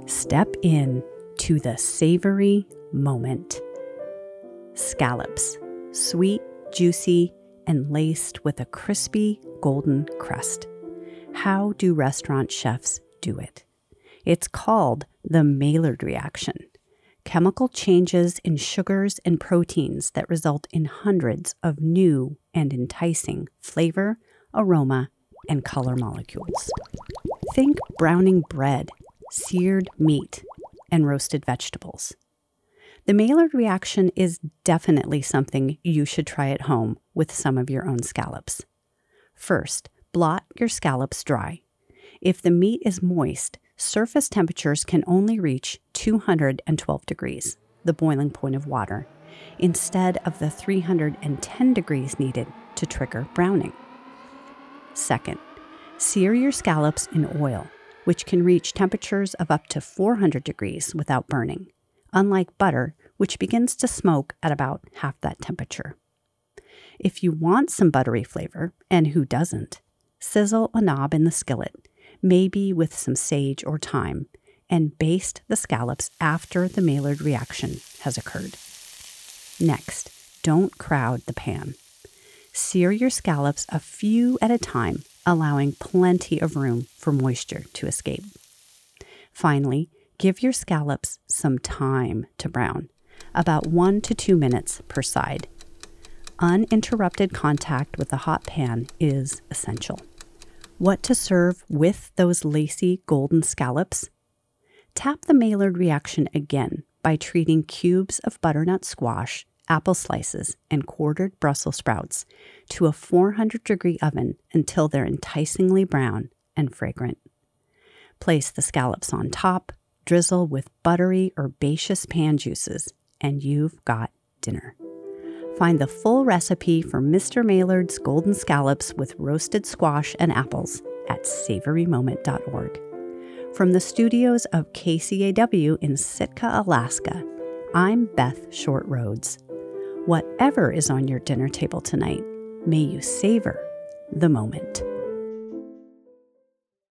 Step in to the savory moment. Scallops, sweet, juicy, and laced with a crispy golden crust. How do restaurant chefs do it? It's called the Maillard reaction. Chemical changes in sugars and proteins that result in hundreds of new and enticing flavor, aroma, and color molecules. Think browning bread, seared meat, and roasted vegetables. The Maillard reaction is definitely something you should try at home with some of your own scallops. First, blot your scallops dry. If the meat is moist, surface temperatures can only reach 212 degrees, the boiling point of water, instead of the 310 degrees needed to trigger browning. Second, sear your scallops in oil, which can reach temperatures of up to 400 degrees without burning, unlike butter, which begins to smoke at about half that temperature. If you want some buttery flavor, and who doesn't, sizzle a knob in the skillet, maybe with some sage or thyme, and baste the scallops after the Maillard reaction has occurred. Next, don't crowd the pan. Sear your scallops a few at a time, allowing plenty of room for moisture to escape. Finally, give your scallops some time to brown, about 1 to 2 minutes per side. Uninterrupted contact with the hot pan is essential. What to serve with those lacy golden scallops? Tap the Maillard reaction again by treating cubes of butternut squash, apple slices, and quartered Brussels sprouts to a 400-degree oven until they're enticingly brown and fragrant. Place the scallops on top, drizzle with buttery herbaceous pan juices, and you've got dinner. Find the full recipe for Mr. Maillard's golden scallops with roasted squash and apples at savorymoment.org. From the studios of KCAW in Sitka, Alaska, I'm Beth Short Rhodes. Whatever is on your dinner table tonight, may you savor the moment.